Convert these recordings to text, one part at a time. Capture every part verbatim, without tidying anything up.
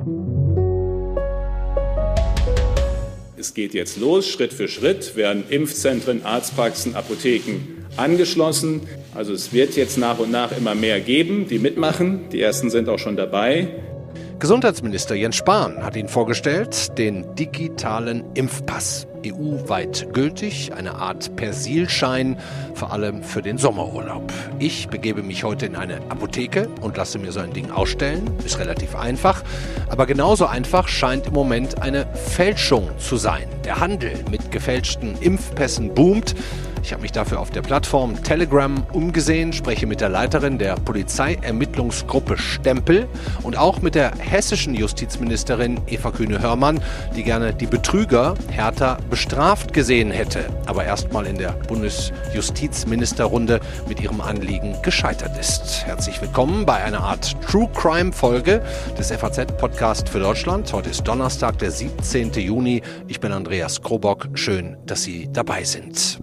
Es geht jetzt los, Schritt für Schritt werden Impfzentren, Arztpraxen, Apotheken angeschlossen. Also es wird jetzt nach und nach immer mehr geben, die mitmachen. Die ersten sind auch schon dabei. Gesundheitsminister Jens Spahn hat ihn vorgestellt, den digitalen Impfpass. E U-weit gültig, eine Art Persilschein, vor allem für den Sommerurlaub. Ich begebe mich heute in eine Apotheke und lasse mir so ein Ding ausstellen. Ist relativ einfach, aber genauso einfach scheint im Moment eine Fälschung zu sein. Der Handel mit gefälschten Impfpässen boomt. Ich habe mich dafür auf der Plattform Telegram umgesehen, spreche mit der Leiterin der Polizeiermittlungsgruppe Stempel und auch mit der hessischen Justizministerin Eva Kühne-Hörmann, die gerne die Betrüger härter bestraft gesehen hätte, aber erstmal in der Bundesjustizministerrunde mit ihrem Anliegen gescheitert ist. Herzlich willkommen bei einer Art True Crime Folge des F A Z-Podcast für Deutschland. Heute ist Donnerstag, der siebzehnten Juni. Ich bin Andreas Krobock. Schön, dass Sie dabei sind.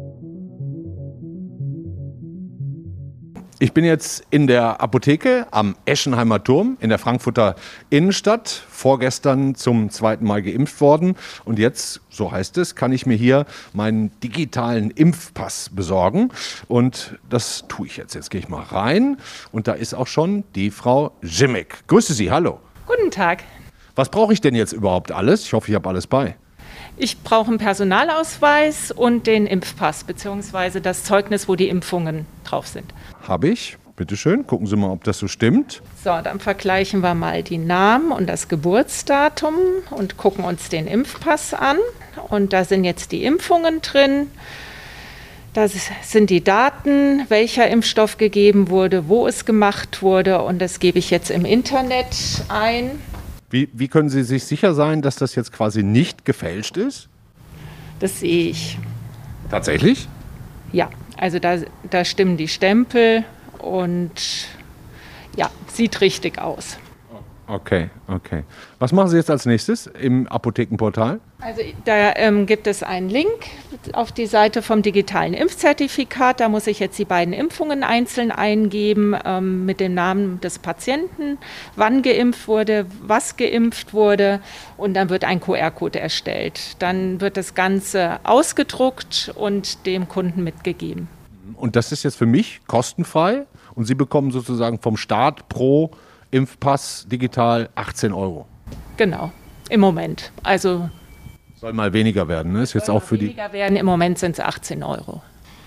Ich bin jetzt in der Apotheke am Eschenheimer Turm in der Frankfurter Innenstadt. Vorgestern zum zweiten Mal geimpft worden. Und jetzt, so heißt es, kann ich mir hier meinen digitalen Impfpass besorgen. Und das tue ich jetzt. Jetzt gehe ich mal rein. Und da ist auch schon die Frau Jimmick. Grüße Sie, hallo. Guten Tag. Was brauche ich denn jetzt überhaupt alles? Ich hoffe, ich habe alles bei. Ich brauche einen Personalausweis und den Impfpass, beziehungsweise das Zeugnis, wo die Impfungen drauf sind. Habe ich. Bitte schön. Gucken Sie mal, ob das so stimmt. So, dann vergleichen wir mal die Namen und das Geburtsdatum und gucken uns den Impfpass an. Und da sind jetzt die Impfungen drin. Da sind die Daten, welcher Impfstoff gegeben wurde, wo es gemacht wurde. Und das gebe ich jetzt im Internet ein. Wie, wie können Sie sich sicher sein, dass das jetzt quasi nicht gefälscht ist? Das sehe ich. Tatsächlich? Ja, also da, da stimmen die Stempel und ja, sieht richtig aus. Okay, okay. Was machen Sie jetzt als nächstes im Apothekenportal? Also da ähm, gibt es einen Link auf die Seite vom digitalen Impfzertifikat. Da muss ich jetzt die beiden Impfungen einzeln eingeben ähm, mit dem Namen des Patienten, wann geimpft wurde, was geimpft wurde und dann wird ein Q R-Code erstellt. Dann wird das Ganze ausgedruckt und dem Kunden mitgegeben. Und das ist jetzt für mich kostenfrei und Sie bekommen sozusagen vom Staat pro Impfpass digital achtzehn Euro. Genau, im Moment. Also soll mal weniger werden, ne? Ist jetzt auch für die weniger werden. Im Moment sind es achtzehn Euro.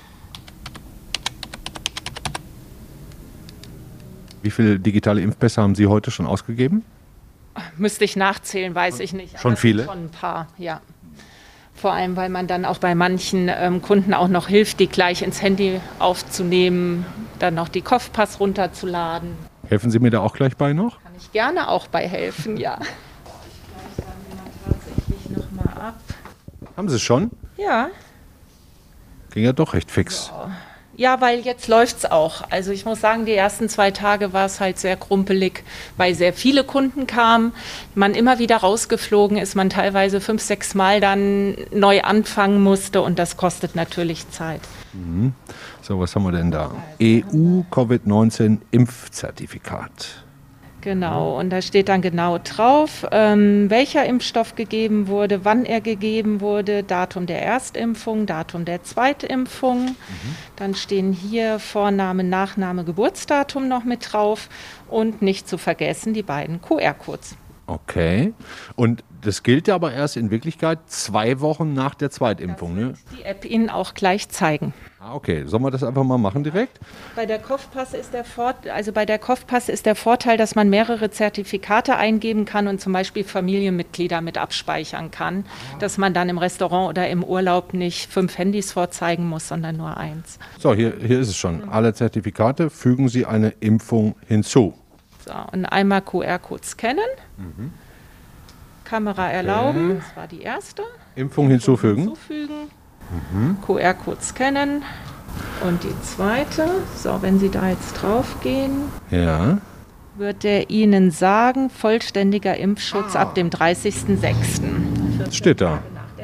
Wie viele digitale Impfpässe haben Sie heute schon ausgegeben? Müsste ich nachzählen, weiß ich nicht. Schon Aber viele? Schon ein paar, ja. Vor allem, weil man dann auch bei manchen ähm, Kunden auch noch hilft, die gleich ins Handy aufzunehmen, dann noch die Kopfpass runterzuladen. Helfen Sie mir da auch gleich bei noch? Kann ich gerne auch bei helfen, ja. Ich gleich dann tatsächlich noch mal ab. Haben Sie es schon? Ja. Ging ja doch recht fix. Ja. Ja, weil jetzt läuft's auch. Also ich muss sagen, die ersten zwei Tage war es halt sehr krumpelig, weil sehr viele Kunden kamen, man immer wieder rausgeflogen ist, man teilweise fünf, sechs Mal dann neu anfangen musste und das kostet natürlich Zeit. Mhm. So, was haben wir denn da? E U-Covid neunzehn Impfzertifikat. Genau, und da steht dann genau drauf, ähm, welcher Impfstoff gegeben wurde, wann er gegeben wurde, Datum der Erstimpfung, Datum der Zweitimpfung. Mhm. Dann stehen hier Vorname, Nachname, Geburtsdatum noch mit drauf und nicht zu vergessen die beiden Q R-Codes. Okay, und das gilt ja aber erst in Wirklichkeit zwei Wochen nach der Zweitimpfung, ne? Das wird die App Ihnen auch gleich zeigen. Ah, okay. Sollen wir das einfach mal machen direkt? Bei der Kopfpass ist der Vorteil, also bei der Kopfpass ist der Vorteil, dass man mehrere Zertifikate eingeben kann und zum Beispiel Familienmitglieder mit abspeichern kann, dass man dann im Restaurant oder im Urlaub nicht fünf Handys vorzeigen muss, sondern nur eins. So, hier, hier ist es schon. Alle Zertifikate, fügen Sie eine Impfung hinzu. So, und einmal Q R-Code scannen. Mhm. Kamera erlauben, okay. Das war die erste. Impfung hinzufügen. hinzufügen. Mhm. Q R-Code scannen. Und die zweite, so, wenn Sie da jetzt drauf gehen, ja. wird er Ihnen sagen, vollständiger Impfschutz ah. ab dem dreißigsten sechsten Das steht da.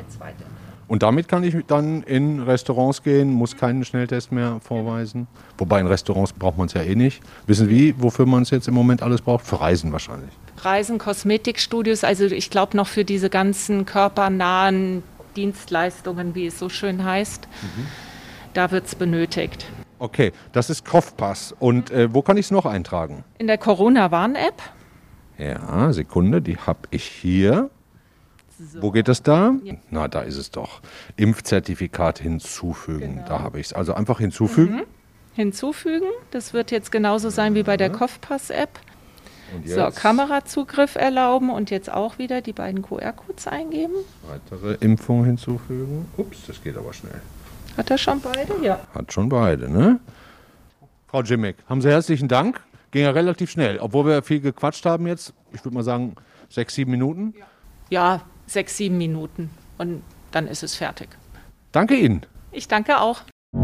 Und damit kann ich dann in Restaurants gehen, muss keinen Schnelltest mehr vorweisen. Wobei in Restaurants braucht man es ja eh nicht. Wissen Sie, wofür man es jetzt im Moment alles braucht? Für Reisen wahrscheinlich. Reisen, Kosmetikstudios, also ich glaube noch für diese ganzen körpernahen Dienstleistungen, wie es so schön heißt, mhm. da wird es benötigt. Okay, das ist Kopfpass. Und äh, wo kann ich es noch eintragen? In der Corona-Warn-App. Ja, Sekunde, die habe ich hier. So. Wo geht das da? Ja. Na, da ist es doch. Impfzertifikat hinzufügen. Genau. Da habe ich es. Also einfach hinzufügen. Mhm. Hinzufügen. Das wird jetzt genauso sein wie bei der Kopfpass-App. So, Kamerazugriff erlauben und jetzt auch wieder die beiden Q R-Codes eingeben. Weitere Impfung hinzufügen. Ups, das geht aber schnell. Hat er schon beide? Ja. Hat schon beide, ne? Frau Jimmick, haben Sie herzlichen Dank. Ging ja relativ schnell, obwohl wir viel gequatscht haben jetzt. Ich würde mal sagen, sechs, sieben Minuten. Ja, sechs, sieben Minuten und dann ist es fertig. Danke Ihnen. Ich danke auch.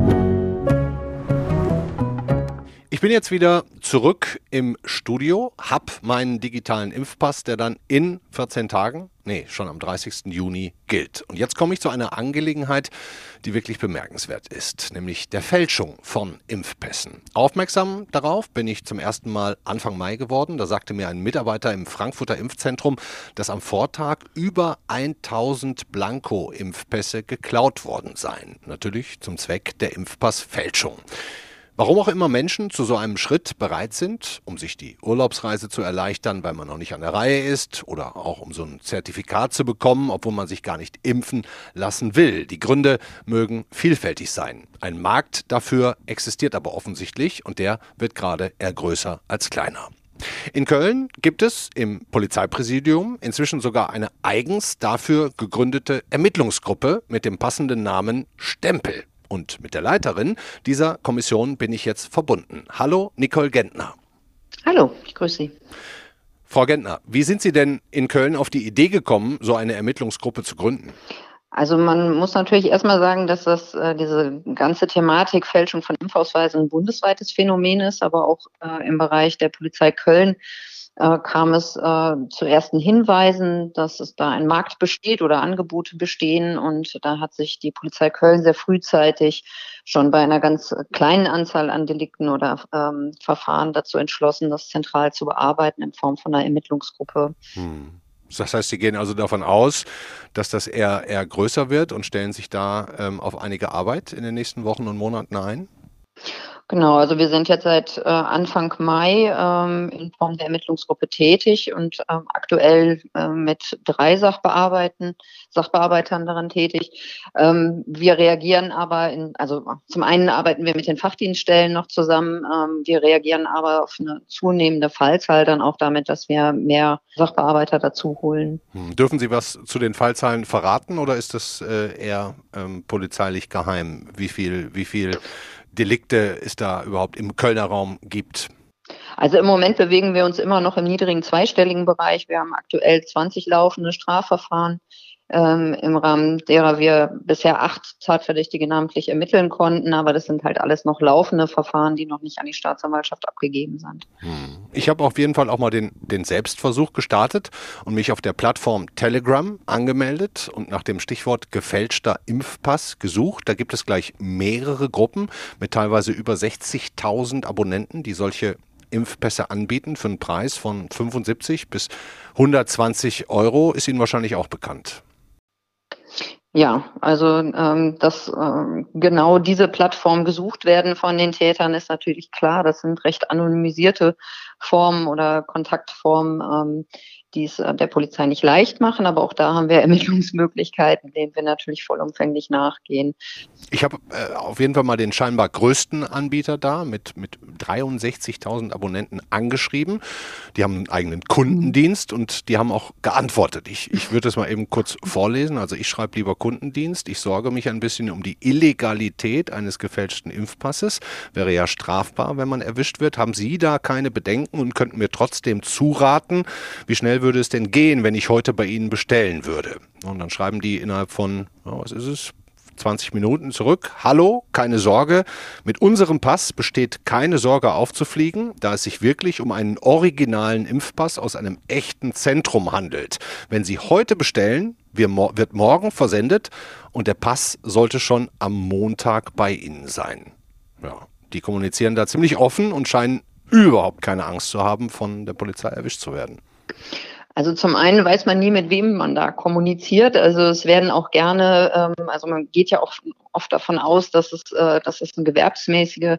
Ich bin jetzt wieder zurück im Studio, habe meinen digitalen Impfpass, der dann in vierzehn Tagen, nee, schon am dreißigsten Juni gilt. Und jetzt komme ich zu einer Angelegenheit, die wirklich bemerkenswert ist, nämlich der Fälschung von Impfpässen. Aufmerksam darauf bin ich zum ersten Mal Anfang Mai geworden. Da sagte mir ein Mitarbeiter im Frankfurter Impfzentrum, dass am Vortag über tausend Blanko-Impfpässe geklaut worden seien. Natürlich zum Zweck der Impfpassfälschung. Warum auch immer Menschen zu so einem Schritt bereit sind, um sich die Urlaubsreise zu erleichtern, weil man noch nicht an der Reihe ist oder auch um so ein Zertifikat zu bekommen, obwohl man sich gar nicht impfen lassen will. Die Gründe mögen vielfältig sein. Ein Markt dafür existiert aber offensichtlich und der wird gerade eher größer als kleiner. In Köln gibt es im Polizeipräsidium inzwischen sogar eine eigens dafür gegründete Ermittlungsgruppe mit dem passenden Namen Stempel. Und mit der Leiterin dieser Kommission bin ich jetzt verbunden. Hallo, Nicole Gentner. Hallo, ich grüße Sie. Frau Gentner, wie sind Sie denn in Köln auf die Idee gekommen, so eine Ermittlungsgruppe zu gründen? Also man muss natürlich erstmal sagen, dass das äh, diese ganze Thematik Fälschung von Impfausweisen ein bundesweites Phänomen ist, aber auch äh, im Bereich der Polizei Köln äh, kam es äh, zu ersten Hinweisen, dass es da ein Markt besteht oder Angebote bestehen. Und da hat sich die Polizei Köln sehr frühzeitig schon bei einer ganz kleinen Anzahl an Delikten oder ähm, Verfahren dazu entschlossen, das zentral zu bearbeiten in Form von einer Ermittlungsgruppe. Hm. Das heißt, Sie gehen also davon aus, dass das eher, eher größer wird und stellen sich da ähm, auf einige Arbeit in den nächsten Wochen und Monaten ein? Genau, also wir sind jetzt seit äh, Anfang Mai ähm, in Form der Ermittlungsgruppe tätig und ähm, aktuell äh, mit drei Sachbearbeitern, Sachbearbeitern daran tätig. Ähm, wir reagieren aber, in, also zum einen arbeiten wir mit den Fachdienststellen noch zusammen, ähm, wir reagieren aber auf eine zunehmende Fallzahl dann auch damit, dass wir mehr Sachbearbeiter dazu holen. Hm. Dürfen Sie was zu den Fallzahlen verraten oder ist das äh, eher ähm, polizeilich geheim? Wie viel, wie viel Delikte es da überhaupt im Kölner Raum gibt? Also im Moment bewegen wir uns immer noch im niedrigen zweistelligen Bereich. Wir haben aktuell zwanzig laufende Strafverfahren, ähm, im Rahmen derer wir bisher acht Tatverdächtige namentlich ermitteln konnten. Aber das sind halt alles noch laufende Verfahren, die noch nicht an die Staatsanwaltschaft abgegeben sind. Ich habe auf jeden Fall auch mal den, den Selbstversuch gestartet und mich auf der Plattform Telegram angemeldet und nach dem Stichwort gefälschter Impfpass gesucht. Da gibt es gleich mehrere Gruppen mit teilweise über sechzigtausend Abonnenten, die solche Impfpässe anbieten für einen Preis von fünfundsiebzig bis hundertzwanzig Euro. Ist Ihnen wahrscheinlich auch bekannt. Ja, also ähm, dass ähm, genau diese Plattformen gesucht werden von den Tätern, ist natürlich klar. Das sind recht anonymisierte Formen oder Kontaktformen, ähm, die es äh, der Polizei nicht leicht machen. Aber auch da haben wir Ermittlungsmöglichkeiten, denen wir natürlich vollumfänglich nachgehen. Ich habe äh, auf jeden Fall mal den scheinbar größten Anbieter da mit, mit dreiundsechzigtausend Abonnenten angeschrieben. Die haben einen eigenen Kundendienst und die haben auch geantwortet. Ich, ich würde das mal eben kurz vorlesen. Also ich schreibe lieber Kundendienst. Ich sorge mich ein bisschen um die Illegalität eines gefälschten Impfpasses. Wäre ja strafbar, wenn man erwischt wird. Haben Sie da keine Bedenken und könnten mir trotzdem zuraten? Wie schnell würde es denn gehen, wenn ich heute bei Ihnen bestellen würde? Und dann schreiben die innerhalb von, oh, was ist es? zwanzig Minuten zurück. Hallo, keine Sorge. Mit unserem Pass besteht keine Sorge aufzufliegen, da es sich wirklich um einen originalen Impfpass aus einem echten Zentrum handelt. Wenn Sie heute bestellen, wird morgen versendet und der Pass sollte schon am Montag bei Ihnen sein. Ja, die kommunizieren da ziemlich offen und scheinen überhaupt keine Angst zu haben, von der Polizei erwischt zu werden. Also zum einen weiß man nie, mit wem man da kommuniziert. Also es werden auch gerne, ähm, also man geht ja auch oft davon aus, dass es, äh, dass es eine gewerbsmäßige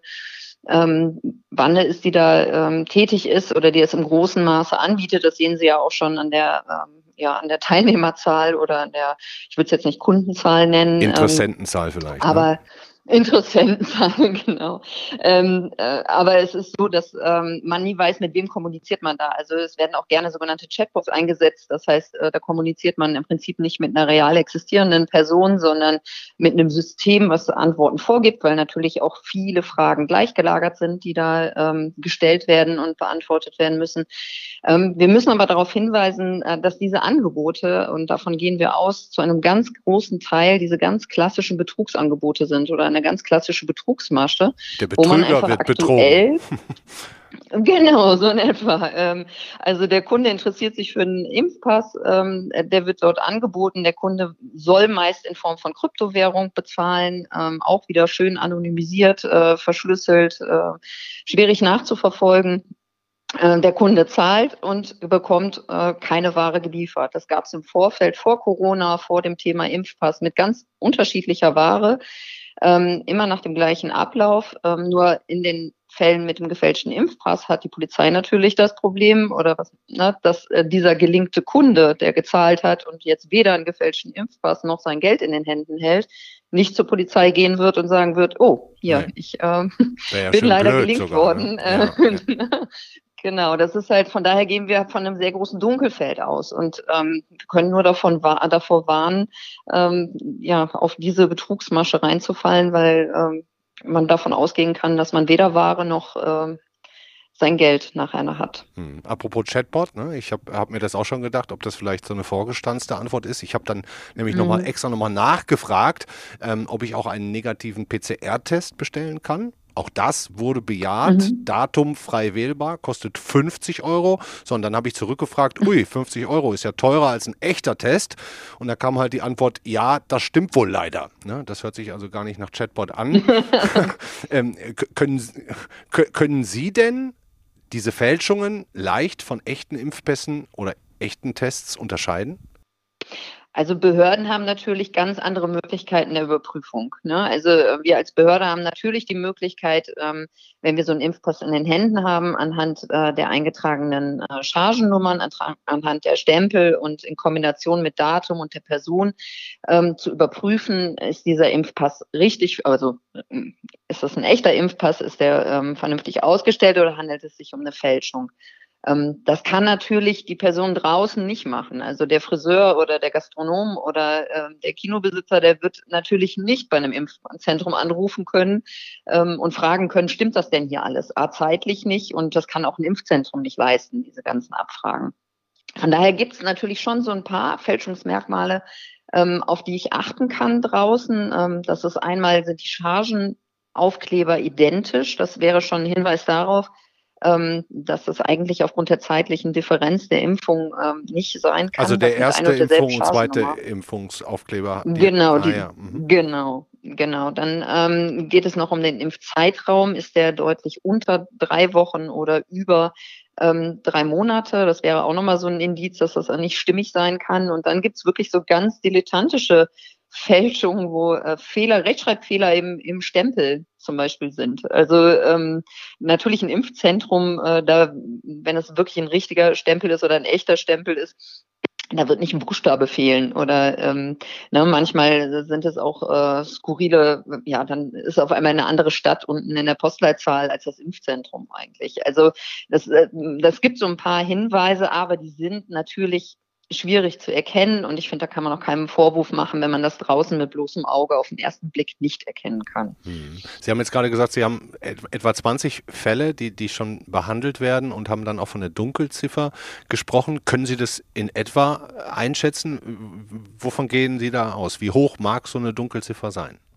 ähm, Bande ist, die da ähm, tätig ist oder die es im großen Maße anbietet. Das sehen Sie ja auch schon an der, ähm, ja, an der Teilnehmerzahl oder an der, ich würde es jetzt nicht Kundenzahl nennen. Interessentenzahl ähm, vielleicht. Aber ne? Interessentenzahl, genau. Ähm, äh, aber es ist so, dass ähm, man nie weiß, mit wem kommuniziert man da. Also es werden auch gerne sogenannte Chatbots eingesetzt. Das heißt, äh, da kommuniziert man im Prinzip nicht mit einer real existierenden Person, sondern mit einem System, was Antworten vorgibt, weil natürlich auch viele Fragen gleichgelagert sind, die da ähm, gestellt werden und beantwortet werden müssen. Ähm, wir müssen aber darauf hinweisen, äh, dass diese Angebote, und davon gehen wir aus, zu einem ganz großen Teil diese ganz klassischen Betrugsangebote sind oder eine ganz klassische Betrugsmasche, Der wo man Betrüger einfach wird aktuell, betrogen. genau, so in etwa. Ähm, also der Kunde interessiert sich für einen Impfpass, ähm, der wird dort angeboten. Der Kunde soll meist in Form von Kryptowährung bezahlen, ähm, auch wieder schön anonymisiert, äh, verschlüsselt, äh, schwierig nachzuverfolgen. Der Kunde zahlt und bekommt äh, keine Ware geliefert. Das gab es im Vorfeld, vor Corona, vor dem Thema Impfpass mit ganz unterschiedlicher Ware, ähm, immer nach dem gleichen Ablauf. Ähm, nur in den Fällen mit dem gefälschten Impfpass hat die Polizei natürlich das Problem, oder was, ne, dass äh, dieser gelinkte Kunde, der gezahlt hat und jetzt weder einen gefälschten Impfpass noch sein Geld in den Händen hält, nicht zur Polizei gehen wird und sagen wird, oh, hier, nee. ich äh, ja bin leider blöd gelinkt sogar, worden. Ne? Ja, ja. Genau, das ist halt, von daher gehen wir von einem sehr großen Dunkelfeld aus und ähm, wir können nur davon davor warnen, ähm, ja, auf diese Betrugsmasche reinzufallen, weil ähm, man davon ausgehen kann, dass man weder Ware noch ähm, sein Geld nachher hat. Hm. Apropos Chatbot, ne? Ich habe hab mir das auch schon gedacht, ob das vielleicht so eine vorgestanzte Antwort ist. Ich habe dann nämlich mhm. nochmal extra nochmal nachgefragt, ähm, ob ich auch einen negativen P C R-Test bestellen kann. Auch das wurde bejaht, mhm. Datum frei wählbar, kostet fünfzig Euro. So, und dann habe ich zurückgefragt, ui, fünfzig Euro ist ja teurer als ein echter Test. Und da kam halt die Antwort, ja, das stimmt wohl leider. Ne? Das hört sich also gar nicht nach Chatbot an. ähm, können, können Sie denn diese Fälschungen leicht von echten Impfpässen oder echten Tests unterscheiden? Also Behörden haben natürlich ganz andere Möglichkeiten der Überprüfung. Ne? Also wir als Behörde haben natürlich die Möglichkeit, ähm, wenn wir so einen Impfpass in den Händen haben, anhand äh, der eingetragenen äh, Chargennummern, anhand der Stempel und in Kombination mit Datum und der Person ähm, zu überprüfen, ist dieser Impfpass richtig, also ist das ein echter Impfpass, ist der ähm, vernünftig ausgestellt oder handelt es sich um eine Fälschung? Das kann natürlich die Person draußen nicht machen. Also der Friseur oder der Gastronom oder äh, der Kinobesitzer, der wird natürlich nicht bei einem Impfzentrum anrufen können ähm, und fragen können, stimmt das denn hier alles? A, zeitlich nicht, und das kann auch ein Impfzentrum nicht leisten, diese ganzen Abfragen. Von daher gibt es natürlich schon so ein paar Fälschungsmerkmale, ähm, auf die ich achten kann draußen. Ähm, das ist einmal, sind die Chargenaufkleber identisch. Das wäre schon ein Hinweis darauf, Ähm, dass es eigentlich aufgrund der zeitlichen Differenz der Impfung ähm, nicht sein kann. Also der erste Impfung und zweite Impfungsaufkleber. Genau, die, ah, ja. mhm. genau, genau. Dann ähm, geht es noch um den Impfzeitraum. Ist der deutlich unter drei Wochen oder über ähm, drei Monate? Das wäre auch nochmal so ein Indiz, dass das nicht stimmig sein kann. Und dann gibt es wirklich so ganz dilettantische Fälschungen, wo äh, Fehler, Rechtschreibfehler im, im Stempel zum Beispiel sind. Also ähm, natürlich ein Impfzentrum, äh, da, wenn es wirklich ein richtiger Stempel ist oder ein echter Stempel ist, da wird nicht ein Buchstabe fehlen oder ähm, ne, manchmal sind es auch äh, skurrile, ja, dann ist auf einmal eine andere Stadt unten in der Postleitzahl als das Impfzentrum eigentlich. Also das, äh, das gibt so ein paar Hinweise, aber die sind natürlich schwierig zu erkennen, und ich finde, da kann man auch keinen Vorwurf machen, wenn man das draußen mit bloßem Auge auf den ersten Blick nicht erkennen kann. Sie haben jetzt gerade gesagt, Sie haben etwa zwanzig Fälle, die, die schon behandelt werden, und haben dann auch von der Dunkelziffer gesprochen. Können Sie das in etwa einschätzen? Wovon gehen Sie da aus? Wie hoch mag so eine Dunkelziffer sein?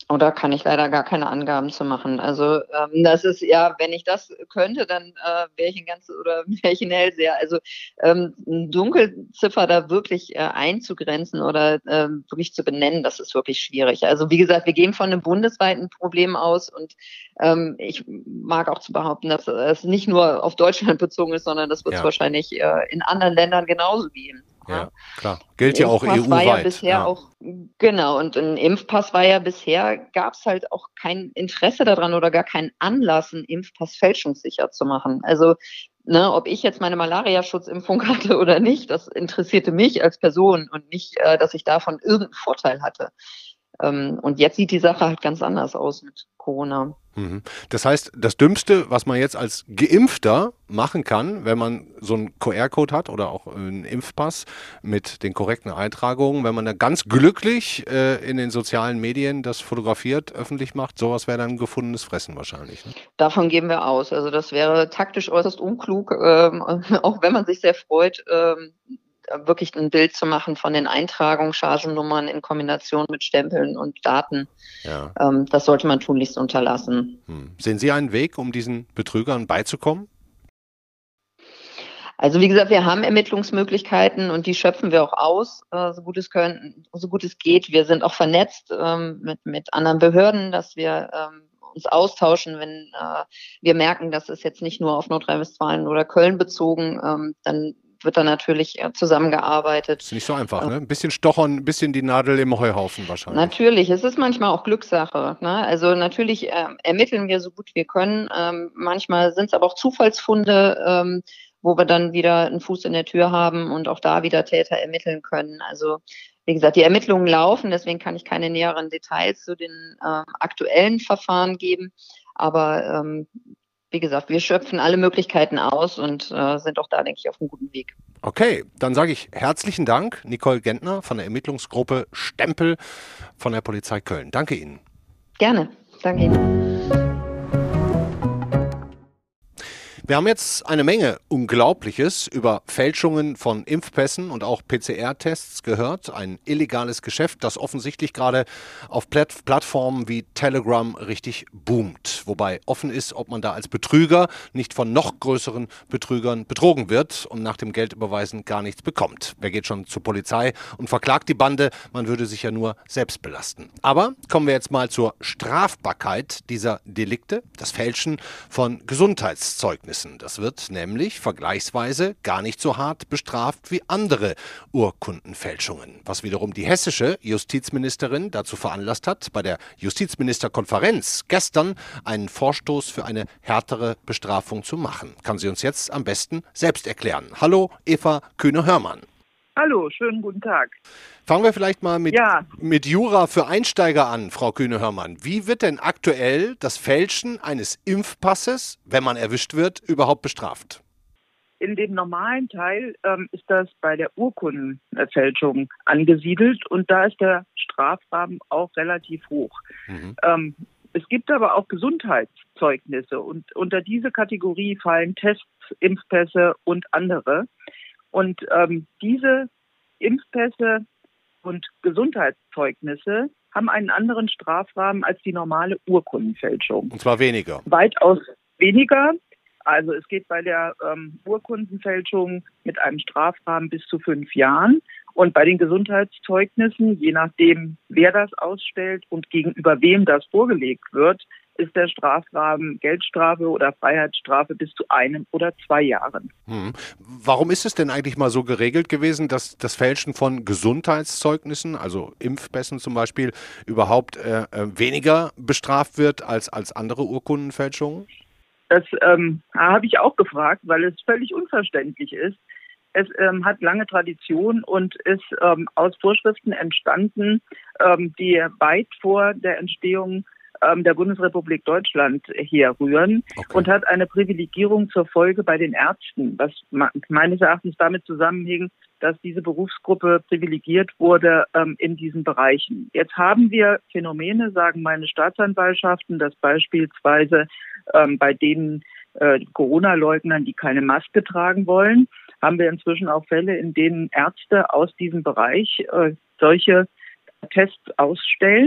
Oder kann ich leider gar keine Angaben zu machen. Also ähm, das ist ja, wenn ich das könnte, dann äh, wäre ich ein ganz oder wäre ich ein Hellseher. Also ähm, eine Dunkelziffer da wirklich äh, einzugrenzen oder ähm, wirklich zu benennen, das ist wirklich schwierig. Also wie gesagt, wir gehen von einem bundesweiten Problem aus und ähm, ich mag auch zu behaupten, dass es nicht nur auf Deutschland bezogen ist, sondern das wird es Ja. wahrscheinlich äh, in anderen Ländern genauso geben. Ja, klar. Gilt ja auch Impfpass E U-weit. war ja bisher ja. auch, genau, und ein Impfpass war ja bisher, gab es halt auch kein Interesse daran oder gar keinen Anlass, einen Impfpass fälschungssicher zu machen. Also, ne, ob ich jetzt meine Malaria-Schutzimpfung hatte oder nicht, das interessierte mich als Person und nicht, äh, dass ich davon irgendeinen Vorteil hatte. Ähm, und jetzt sieht die Sache halt ganz anders aus mit Corona. Mhm. Das heißt, das Dümmste, was man jetzt als Geimpfter machen kann, wenn man so einen Q R-Code hat oder auch einen Impfpass mit den korrekten Eintragungen, wenn man da ganz glücklich äh, in den sozialen Medien das fotografiert, öffentlich macht, sowas wäre dann gefundenes Fressen wahrscheinlich. Ne? Davon gehen wir aus. Also das wäre taktisch äußerst unklug, ähm, auch wenn man sich sehr freut, ähm, wirklich ein Bild zu machen von den Eintragungen, Chargennummern in Kombination mit Stempeln und Daten. Ja. Ähm, das sollte man tunlichst unterlassen. Hm. Sehen Sie einen Weg, um diesen Betrügern beizukommen? Also wie gesagt, wir haben Ermittlungsmöglichkeiten und die schöpfen wir auch aus, äh, so gut es können, so gut es geht. Wir sind auch vernetzt ähm, mit, mit anderen Behörden, dass wir ähm, uns austauschen, wenn äh, wir merken, dass es jetzt nicht nur auf Nordrhein-Westfalen oder Köln bezogen, ähm, dann wird da natürlich äh, zusammengearbeitet. Ist nicht so einfach, ne? Ein bisschen stochern, ein bisschen die Nadel im Heuhaufen wahrscheinlich. Natürlich, es ist manchmal auch Glückssache. Ne? Also natürlich äh, ermitteln wir so gut wir können. Ähm, manchmal sind es aber auch Zufallsfunde, ähm, wo wir dann wieder einen Fuß in der Tür haben und auch da wieder Täter ermitteln können. Also wie gesagt, die Ermittlungen laufen, deswegen kann ich keine näheren Details zu den äh, aktuellen Verfahren geben. Aber ähm, wie gesagt, wir schöpfen alle Möglichkeiten aus und äh, sind auch da, denke ich, auf einem guten Weg. Okay, dann sage ich herzlichen Dank, Nicole Gentner von der Ermittlungsgruppe Stempel von der Polizei Köln. Danke Ihnen. Gerne, danke Ihnen. Wir haben jetzt eine Menge Unglaubliches über Fälschungen von Impfpässen und auch P C R-Tests gehört. Ein illegales Geschäft, das offensichtlich gerade auf Platt- Plattformen wie Telegram richtig boomt. Wobei offen ist, ob man da als Betrüger nicht von noch größeren Betrügern betrogen wird und nach dem Geldüberweisen gar nichts bekommt. Wer geht schon zur Polizei und verklagt die Bande? Man würde sich ja nur selbst belasten. Aber kommen wir jetzt mal zur Strafbarkeit dieser Delikte, das Fälschen von Gesundheitszeugnissen. Das wird nämlich vergleichsweise gar nicht so hart bestraft wie andere Urkundenfälschungen. Was wiederum die hessische Justizministerin dazu veranlasst hat, bei der Justizministerkonferenz gestern einen Vorstoß für eine härtere Bestrafung zu machen. Kann sie uns jetzt am besten selbst erklären. Hallo, Eva Kühne-Hörmann. Hallo, schönen guten Tag. Fangen wir vielleicht mal mit, ja. mit Jura für Einsteiger an, Frau Kühne-Hörmann. Wie wird denn aktuell das Fälschen eines Impfpasses, wenn man erwischt wird, überhaupt bestraft? In dem normalen Teil ähm, ist das bei der Urkundenfälschung angesiedelt und da ist der Strafrahmen auch relativ hoch. Mhm. Ähm, es gibt aber auch Gesundheitszeugnisse und unter diese Kategorie fallen Tests, Impfpässe und andere. Und ähm, diese Impfpässe und Gesundheitszeugnisse haben einen anderen Strafrahmen als die normale Urkundenfälschung. Und zwar weniger. Weitaus weniger. Also es geht bei der ähm, Urkundenfälschung mit einem Strafrahmen bis zu fünf Jahren. Und bei den Gesundheitszeugnissen, je nachdem, wer das ausstellt und gegenüber wem das vorgelegt wird, ist der Strafrahmen Geldstrafe oder Freiheitsstrafe bis zu einem oder zwei Jahren. Hm. Warum ist es denn eigentlich mal so geregelt gewesen, dass das Fälschen von Gesundheitszeugnissen, also Impfpässen zum Beispiel, überhaupt äh, weniger bestraft wird als, als andere Urkundenfälschungen? Das ähm, habe ich auch gefragt, weil es völlig unverständlich ist. Es ähm, hat lange Tradition und ist ähm, aus Vorschriften entstanden, ähm, die weit vor der Entstehung ähm, der Bundesrepublik Deutschland herrühren, okay, und hat eine Privilegierung zur Folge bei den Ärzten, was meines Erachtens damit zusammenhängt, dass diese Berufsgruppe privilegiert wurde ähm, in diesen Bereichen. Jetzt haben wir Phänomene, sagen meine Staatsanwaltschaften, dass beispielsweise ähm, bei den äh, Corona-Leugnern, die keine Maske tragen wollen, haben wir inzwischen auch Fälle, in denen Ärzte aus diesem Bereich äh, solche Tests ausstellen.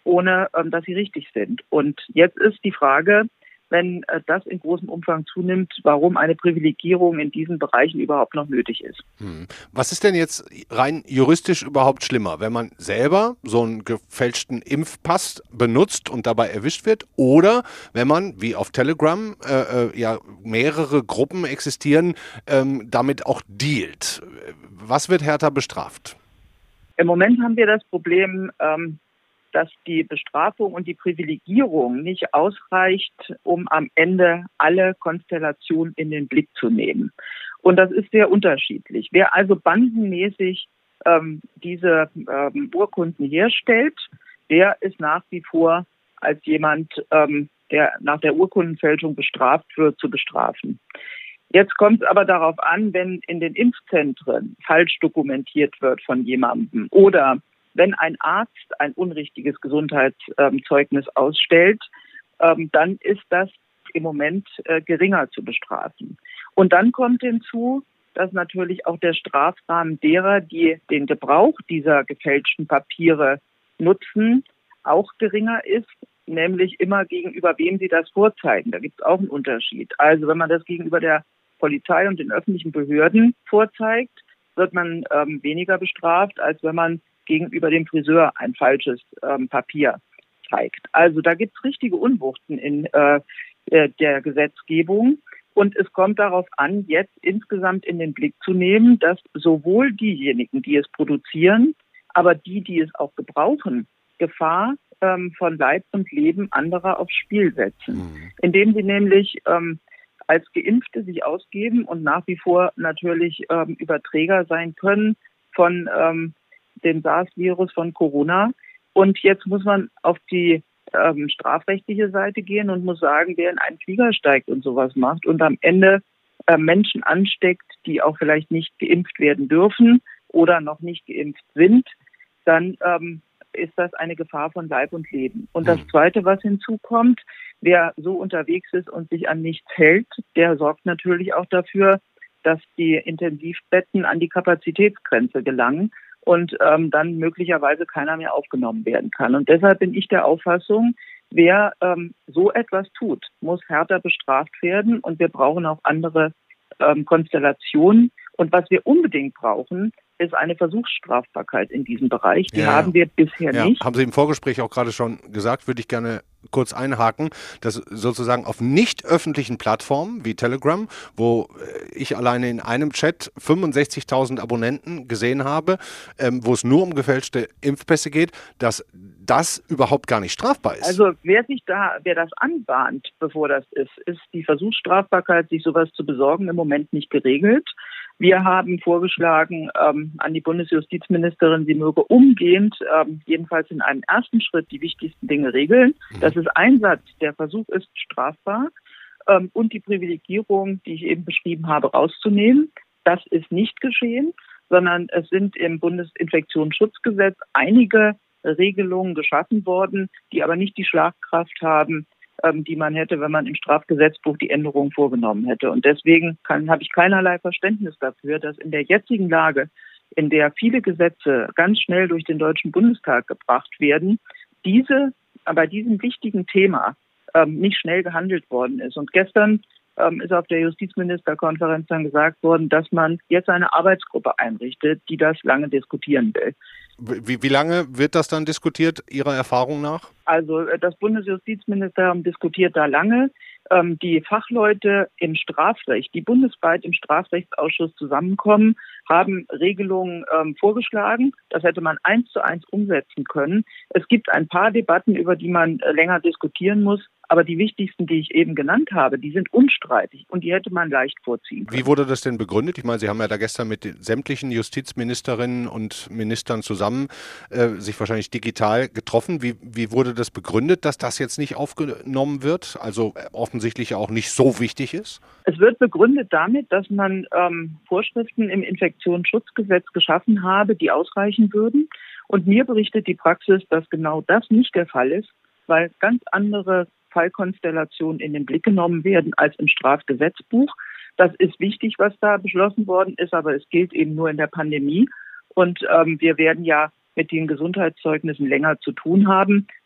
ohne ähm, dass sie richtig sind. Und jetzt ist die Frage, wenn äh, das in großem Umfang zunimmt, warum eine Privilegierung in diesen Bereichen überhaupt noch nötig ist. Hm. Was ist denn jetzt rein juristisch überhaupt schlimmer, wenn man selber so einen gefälschten Impfpass benutzt und dabei erwischt wird, oder wenn man, wie auf Telegram, äh, äh, ja mehrere Gruppen existieren, ähm, damit auch dealt? Was wird härter bestraft? Im Moment haben wir das Problem, ähm, dass die Bestrafung und die Privilegierung nicht ausreicht, um am Ende alle Konstellationen in den Blick zu nehmen. Und das ist sehr unterschiedlich. Wer also bandenmäßig ähm, diese ähm, Urkunden herstellt, der ist nach wie vor als jemand, ähm, der nach der Urkundenfälschung bestraft wird, zu bestrafen. Jetzt kommt es aber darauf an, wenn in den Impfzentren falsch dokumentiert wird von jemandem oder wenn ein Arzt ein unrichtiges Gesundheitszeugnis ausstellt, ähm, dann ist das im Moment äh, geringer zu bestrafen. Und dann kommt hinzu, dass natürlich auch der Strafrahmen derer, die den Gebrauch dieser gefälschten Papiere nutzen, auch geringer ist, nämlich immer gegenüber wem sie das vorzeigen. Da gibt es auch einen Unterschied. Also wenn man das gegenüber der Polizei und den öffentlichen Behörden vorzeigt, wird man ähm, weniger bestraft, als wenn man gegenüber dem Friseur ein falsches ähm, Papier zeigt. Also da gibt es richtige Unwuchten in äh, der Gesetzgebung. Und es kommt darauf an, jetzt insgesamt in den Blick zu nehmen, dass sowohl diejenigen, die es produzieren, aber die, die es auch gebrauchen, Gefahr ähm, von Leib und Leben anderer aufs Spiel setzen. Mhm. Indem sie nämlich ähm, als Geimpfte sich ausgeben und nach wie vor natürlich ähm, Überträger sein können von ähm, dem SARS-Virus von Corona. Und jetzt muss man auf die ähm, strafrechtliche Seite gehen und muss sagen, wer in einen Flieger steigt und sowas macht und am Ende äh, Menschen ansteckt, die auch vielleicht nicht geimpft werden dürfen oder noch nicht geimpft sind, dann ähm, ist das eine Gefahr von Leib und Leben. Und das Zweite, was hinzukommt, wer so unterwegs ist und sich an nichts hält, der sorgt natürlich auch dafür, dass die Intensivbetten an die Kapazitätsgrenze gelangen und ähm, dann möglicherweise keiner mehr aufgenommen werden kann. Und deshalb bin ich der Auffassung, wer ähm, so etwas tut, muss härter bestraft werden und wir brauchen auch andere ähm, Konstellationen. Und was wir unbedingt brauchen, ist eine Versuchsstrafbarkeit in diesem Bereich. Die ja, haben wir bisher ja. nicht. Haben Sie im Vorgespräch auch gerade schon gesagt, würde ich gerne kurz einhaken, dass sozusagen auf nicht öffentlichen Plattformen wie Telegram, wo ich alleine in einem Chat fünfundsechzigtausend Abonnenten gesehen habe, ähm, wo es nur um gefälschte Impfpässe geht, dass das überhaupt gar nicht strafbar ist. Also wer sich da, wer das anbahnt, bevor das ist, ist die Versuchsstrafbarkeit, sich sowas zu besorgen, im Moment nicht geregelt. Wir haben vorgeschlagen ähm, an die Bundesjustizministerin, sie möge umgehend, ähm, jedenfalls in einem ersten Schritt, die wichtigsten Dinge regeln. Mhm. Das ist ein Satz, der Versuch ist strafbar ähm, und die Privilegierung, die ich eben beschrieben habe, rauszunehmen. Das ist nicht geschehen, sondern es sind im Bundesinfektionsschutzgesetz einige Regelungen geschaffen worden, die aber nicht die Schlagkraft haben, die man hätte, wenn man im Strafgesetzbuch die Änderungen vorgenommen hätte. Und deswegen kann, habe ich keinerlei Verständnis dafür, dass in der jetzigen Lage, in der viele Gesetze ganz schnell durch den Deutschen Bundestag gebracht werden, diese, bei diesem wichtigen Thema ähm, nicht schnell gehandelt worden ist. Und gestern ähm, ist auf der Justizministerkonferenz dann gesagt worden, dass man jetzt eine Arbeitsgruppe einrichtet, die das lange diskutieren will. Wie, wie lange wird das dann diskutiert, Ihrer Erfahrung nach? Also das Bundesjustizministerium diskutiert da lange. Ähm, die Fachleute im Strafrecht, die bundesweit im Strafrechtsausschuss zusammenkommen, haben Regelungen ähm, vorgeschlagen. Das hätte man eins zu eins umsetzen können. Es gibt ein paar Debatten, über die man äh, länger diskutieren muss. Aber die wichtigsten, die ich eben genannt habe, die sind unstreitig und die hätte man leicht vorziehen können. Wie wurde das denn begründet? Ich meine, Sie haben ja da gestern mit den sämtlichen Justizministerinnen und Ministern zusammen äh, sich wahrscheinlich digital getroffen. Wie, wie wurde das begründet, dass das jetzt nicht aufgenommen wird? Also offensichtlich auch nicht so wichtig ist? Es wird begründet damit, dass man ähm, Vorschriften im Infektionsschutzgesetz geschaffen habe, die ausreichen würden. Und mir berichtet die Praxis, dass genau das nicht der Fall ist, weil ganz andere Fallkonstellationen in den Blick genommen werden als im Strafgesetzbuch. Das ist wichtig, was da beschlossen worden ist, aber es gilt eben nur in der Pandemie. Und ähm, wir werden ja mit den Gesundheitszeugnissen länger zu tun haben,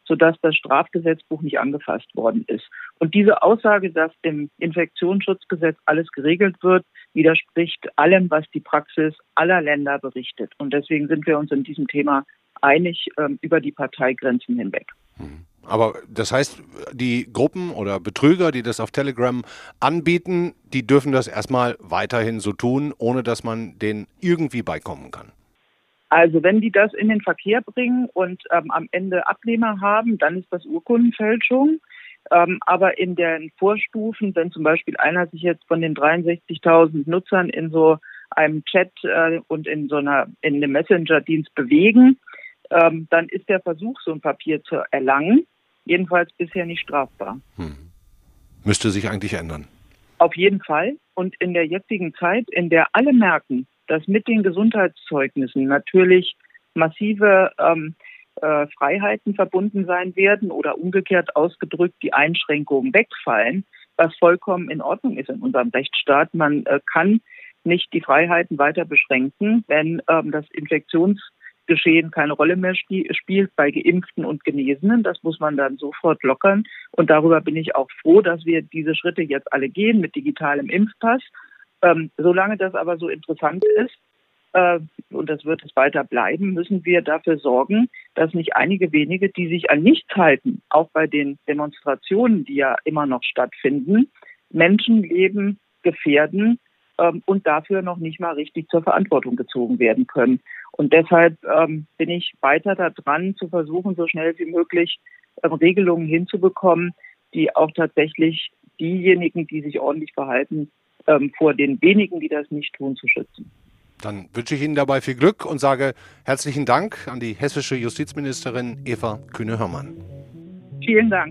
sodass das Strafgesetzbuch nicht angefasst worden ist. Und diese Aussage, dass im Infektionsschutzgesetz alles geregelt wird, widerspricht allem, was die Praxis aller Länder berichtet. Und deswegen sind wir uns in diesem Thema einig ähm, über die Parteigrenzen hinweg. Aber das heißt, die Gruppen oder Betrüger, die das auf Telegram anbieten, die dürfen das erstmal weiterhin so tun, ohne dass man denen irgendwie beikommen kann. Also wenn die das in den Verkehr bringen und ähm, am Ende Abnehmer haben, dann ist das Urkundenfälschung. Ähm, aber in den Vorstufen, wenn zum Beispiel einer sich jetzt von den dreiundsechzigtausend Nutzern in so einem Chat äh, und in so einer in einem Messenger-Dienst bewegen, ähm, dann ist der Versuch, so ein Papier zu erlangen, jedenfalls bisher nicht strafbar. Hm. Müsste sich eigentlich ändern. Auf jeden Fall. Und in der jetzigen Zeit, in der alle merken, dass mit den Gesundheitszeugnissen natürlich massive ähm, äh, Freiheiten verbunden sein werden oder umgekehrt ausgedrückt die Einschränkungen wegfallen, was vollkommen in Ordnung ist in unserem Rechtsstaat. Man äh, kann nicht die Freiheiten weiter beschränken, wenn ähm, das Infektionsgeschehen keine Rolle mehr spie- spielt bei Geimpften und Genesenen. Das muss man dann sofort lockern. Und darüber bin ich auch froh, dass wir diese Schritte jetzt alle gehen mit digitalem Impfpass. Ähm, solange das aber so interessant ist, äh, und das wird es weiter bleiben, müssen wir dafür sorgen, dass nicht einige wenige, die sich an nichts halten, auch bei den Demonstrationen, die ja immer noch stattfinden, Menschenleben gefährden ähm, und dafür noch nicht mal richtig zur Verantwortung gezogen werden können. Und deshalb ähm, bin ich weiter daran, zu versuchen, so schnell wie möglich ähm, Regelungen hinzubekommen, die auch tatsächlich diejenigen, die sich ordentlich verhalten, vor den wenigen, die das nicht tun, zu schützen. Dann wünsche ich Ihnen dabei viel Glück und sage herzlichen Dank an die hessische Justizministerin Eva Kühne-Hörmann. Vielen Dank.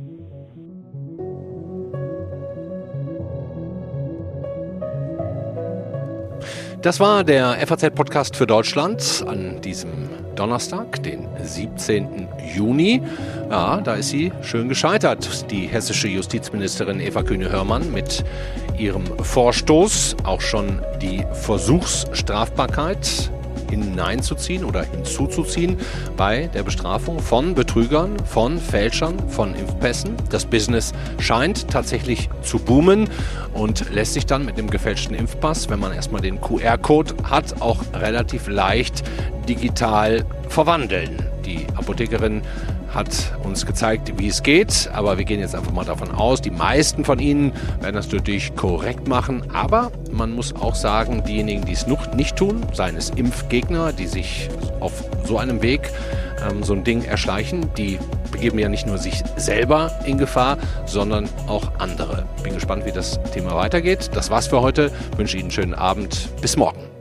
Das war der F A Z-Podcast für Deutschland an diesem Donnerstag, den siebzehnten Juni. Ja, da ist sie schön gescheitert, die hessische Justizministerin Eva Kühne-Hörmann mit ihrem Vorstoß, auch schon die Versuchsstrafbarkeit hineinzuziehen oder hinzuzuziehen bei der Bestrafung von Betrügern, von Fälschern, von Impfpässen. Das Business scheint tatsächlich zu boomen und lässt sich dann mit dem gefälschten Impfpass, wenn man erstmal den Q R-Code hat, auch relativ leicht digital verwandeln. Die Apothekerin hat uns gezeigt, wie es geht, aber wir gehen jetzt einfach mal davon aus, die meisten von Ihnen werden das natürlich korrekt machen, aber man muss auch sagen, diejenigen, die es noch nicht tun, seien es Impfgegner, die sich auf so einem Weg ähm, so ein Ding erschleichen, die begeben ja nicht nur sich selber in Gefahr, sondern auch andere. Bin gespannt, wie das Thema weitergeht. Das war's für heute. Ich wünsche Ihnen einen schönen Abend. Bis morgen.